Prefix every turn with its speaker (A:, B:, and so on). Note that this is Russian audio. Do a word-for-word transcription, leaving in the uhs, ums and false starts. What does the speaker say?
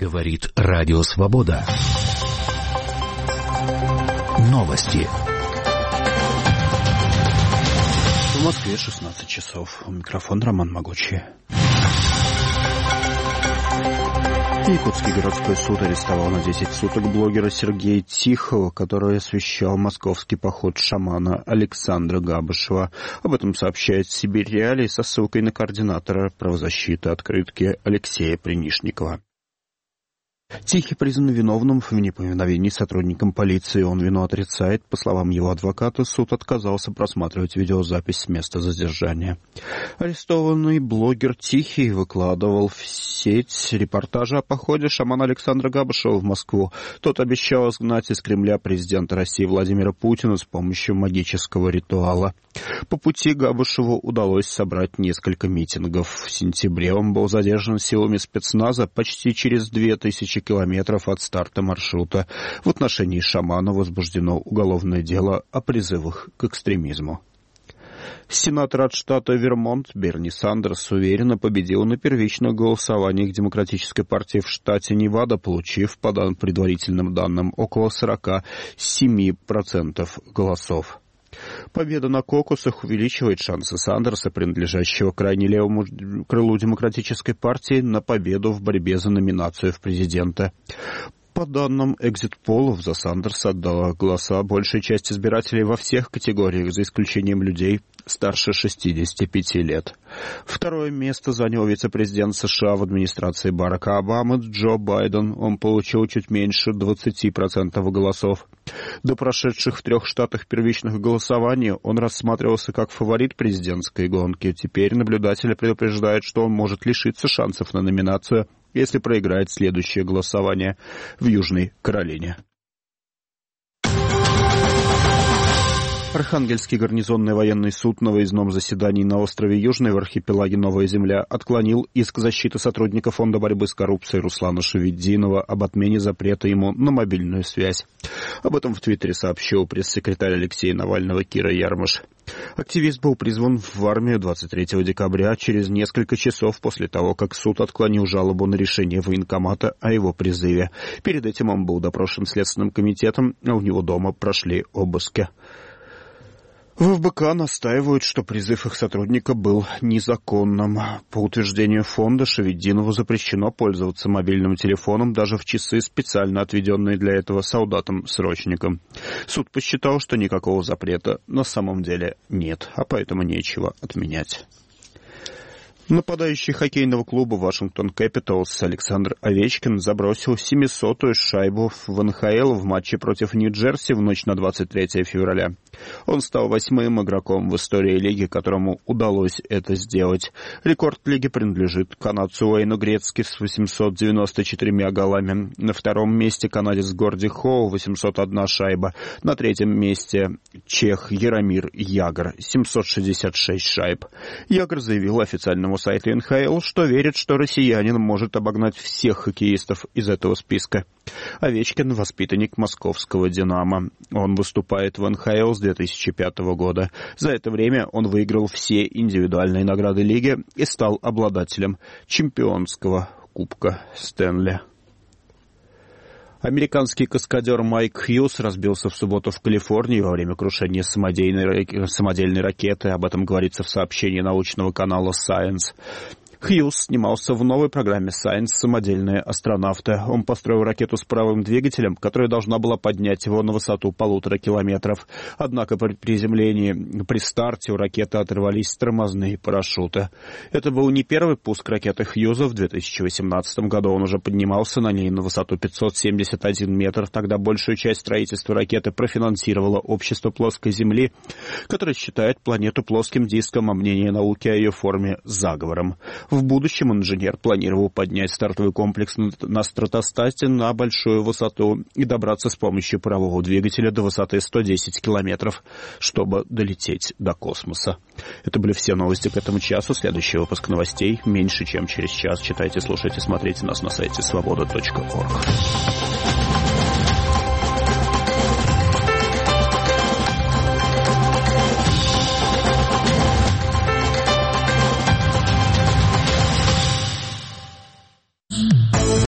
A: Говорит Радио Свобода. Новости.
B: В Москве шестнадцать часов. У микрофона Роман Могучий. Якутский городской суд арестовал на десять суток блогера Сергея Тихого, который освещал московский поход шамана Александра Габышева. Об этом сообщает Сибирь Реалии со ссылкой на координатора правозащиты открытки Алексея Принишникова. Тихий признан виновным в неповиновении сотрудникам полиции. Он вину отрицает. По словам его адвоката, суд отказался просматривать видеозапись с места задержания. Арестованный блогер Тихий выкладывал в сеть репортажи о походе шамана Александра Габышева в Москву. Тот обещал изгнать из Кремля президента России Владимира Путина с помощью магического ритуала. По пути Габышеву удалось собрать несколько митингов. В сентябре он был задержан силами спецназа почти через две тысячи километров от старта маршрута. В отношении шамана возбуждено уголовное дело о призывах к экстремизму. Сенатор от штата Вермонт Берни Сандерс уверенно победил на первичных голосованиях Демократической партии в штате Невада, получив, по предварительным данным, около сорок семь процентов голосов. Победа на кокусах увеличивает шансы Сандерса, принадлежащего крайне левому крылу Демократической партии, на победу в борьбе за номинацию в президенты. По данным экзит-полов, за Сандерса отдала голоса большая часть избирателей во всех категориях, за исключением людей старше шестидесяти пяти лет. Второе место занял вице-президент США в администрации Барака Обамы Джо Байден. Он получил чуть меньше двадцати процентов голосов. До прошедших в трех штатах первичных голосований он рассматривался как фаворит президентской гонки. Теперь наблюдатели предупреждают, что он может лишиться шансов на номинацию, если проиграет следующее голосование в Южной Каролине. Архангельский гарнизонный военный суд на выездном заседании на острове Южный в архипелаге Новая Земля отклонил иск защиты сотрудника Фонда борьбы с коррупцией Руслана Шеведдинова об отмене запрета ему на мобильную связь. Об этом в Твиттере сообщил пресс-секретарь Алексея Навального Кира Ярмаш. Активист был призван в армию двадцать третьего декабря, через несколько часов после того, как суд отклонил жалобу на решение военкомата о его призыве. Перед этим он был допрошен Следственным комитетом, а у него дома прошли обыски. В ФБК настаивают, что призыв их сотрудника был незаконным. По утверждению фонда, Шеведдинову запрещено пользоваться мобильным телефоном даже в часы, специально отведенные для этого солдатам-срочникам. Суд посчитал, что никакого запрета на самом деле нет, а поэтому нечего отменять. Нападающий хоккейного клуба «Вашингтон Кэпиталс» Александр Овечкин забросил семисотую шайбу в эн ха эл в матче против Нью-Джерси в ночь на двадцать третье февраля. Он стал восьмым игроком в истории лиги, которому удалось это сделать. Рекорд лиги принадлежит канадцу Уэйну Грецки с восемьсот девяносто четырьмя голами. На втором месте канадец Горди Хоу, восемьсот одна шайба. На третьем месте чех Яромир Ягр, семьсот шестьдесят шесть шайб. Ягр заявил официальному сайту эн ха эл, что верит, что россиянин может обогнать всех хоккеистов из этого списка. Овечкин – воспитанник московского «Динамо». Он выступает в эн ха эл с две тысячи пятого года. За это время он выиграл все индивидуальные награды лиги и стал обладателем чемпионского кубка Стэнли. Американский каскадер Майк Хьюз разбился в субботу в Калифорнии во время крушения самодельной, самодельной ракеты. Об этом говорится в сообщении научного канала Science. Хьюз снимался в новой программе Science «Самодельные астронавты». Он построил ракету с паровым двигателем, которая должна была поднять его на высоту полутора километров. Однако при приземлении, при старте у ракеты оторвались тормозные парашюты. Это был не первый пуск ракеты Хьюза. В две тысячи восемнадцатом году он уже поднимался на ней на высоту пятьсот семьдесят один метр. Тогда большую часть строительства ракеты профинансировало Общество плоской Земли, которое считает планету плоским диском, а мнение науки о ее форме – заговором. В будущем инженер планировал поднять стартовый комплекс на стратостате на большую высоту и добраться с помощью парового двигателя до высоты сто десять километров, чтобы долететь до космоса. Это были все новости к этому часу. Следующий выпуск новостей меньше, чем через час. Читайте, слушайте, смотрите нас на сайте свобода точка орг.